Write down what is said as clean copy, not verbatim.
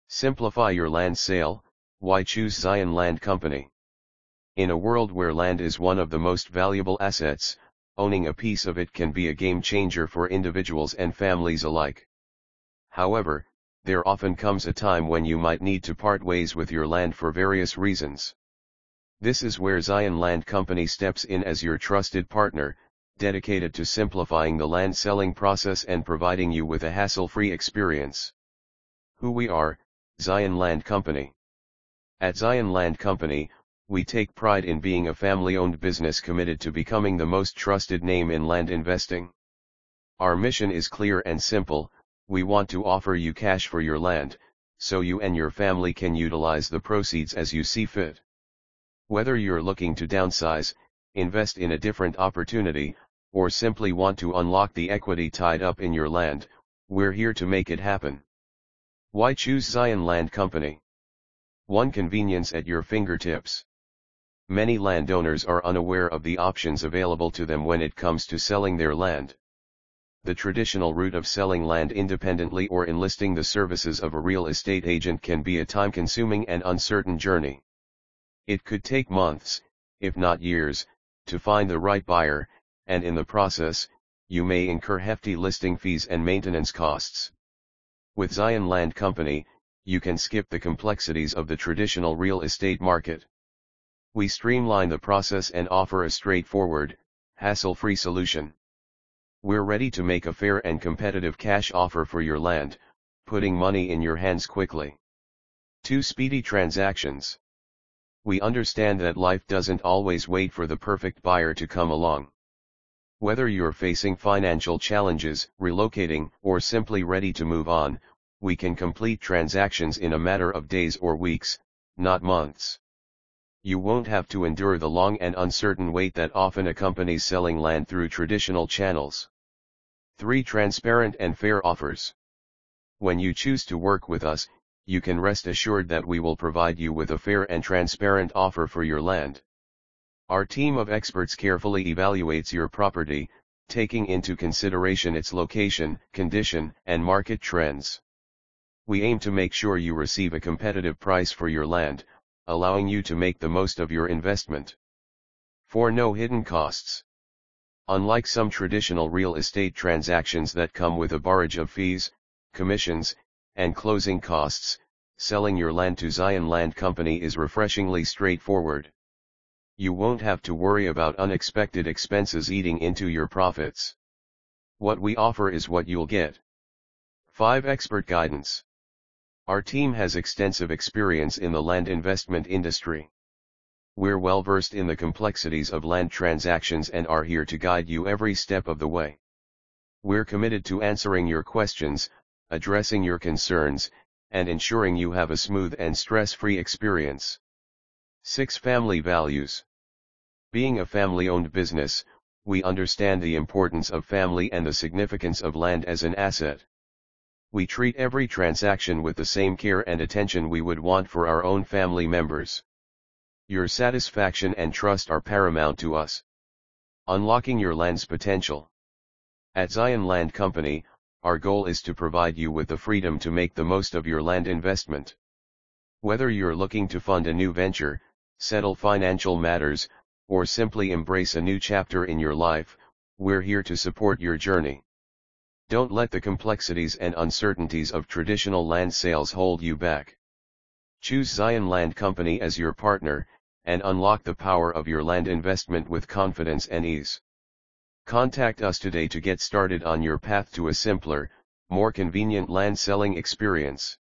Simplify your land sale. Why choose Zion Land Company? In a world where land is one of the most valuable assets, owning a piece of it can be a game changer for individuals and families alike. However, there often comes a time when you might need to part ways with your land for various reasons. This is where Zion Land Company steps in as your trusted partner, dedicated to simplifying the land selling process and providing you with a hassle-free experience. Who we are, Zion Land Company. At Zion Land Company, we take pride in being a family-owned business committed to becoming the most trusted name in land investing. Our mission is clear and simple: we want to offer you cash for your land, so you and your family can utilize the proceeds as you see fit. Whether you're looking to downsize, invest in a different opportunity, or simply want to unlock the equity tied up in your land, we're here to make it happen. Why choose Zion Land Company? 1. Convenience at your fingertips. Many landowners are unaware of the options available to them when it comes to selling their land. The traditional route of selling land independently or enlisting the services of a real estate agent can be a time-consuming and uncertain journey. It could take months, if not years, to find the right buyer, and in the process, you may incur hefty listing fees and maintenance costs. With Zion Land Company, you can skip the complexities of the traditional real estate market. We streamline the process and offer a straightforward, hassle-free solution. We're ready to make a fair and competitive cash offer for your land, putting money in your hands quickly. 2. Speedy transactions. We understand that life doesn't always wait for the perfect buyer to come along. Whether you're facing financial challenges, relocating, or simply ready to move on, we can complete transactions in a matter of days or weeks, not months. You won't have to endure the long and uncertain wait that often accompanies selling land through traditional channels. 3. Transparent and fair offers. When you choose to work with us, you can rest assured that we will provide you with a fair and transparent offer for your land. Our team of experts carefully evaluates your property, taking into consideration its location, condition, and market trends. We aim to make sure you receive a competitive price for your land, allowing you to make the most of your investment. 4. No hidden costs. Unlike some traditional real estate transactions that come with a barrage of fees, commissions, and closing costs, selling your land to Zion Land Company is refreshingly straightforward. You won't have to worry about unexpected expenses eating into your profits. What we offer is what you'll get. 5. Expert guidance. Our team has extensive experience in the land investment industry. We're well versed in the complexities of land transactions and are here to guide you every step of the way. We're committed to answering your questions, addressing your concerns, and ensuring you have a smooth and stress-free experience. 6. Family values. Being a family-owned business, we understand the importance of family and the significance of land as an asset. We treat every transaction with the same care and attention we would want for our own family members. Your satisfaction and trust are paramount to us. Unlocking your land's potential. At Zion Land Company, our goal is to provide you with the freedom to make the most of your land investment. Whether you're looking to fund a new venture, settle financial matters, or simply embrace a new chapter in your life, we're here to support your journey. Don't let the complexities and uncertainties of traditional land sales hold you back. Choose Zion Land Company as your partner, and unlock the power of your land investment with confidence and ease. Contact us today to get started on your path to a simpler, more convenient land selling experience.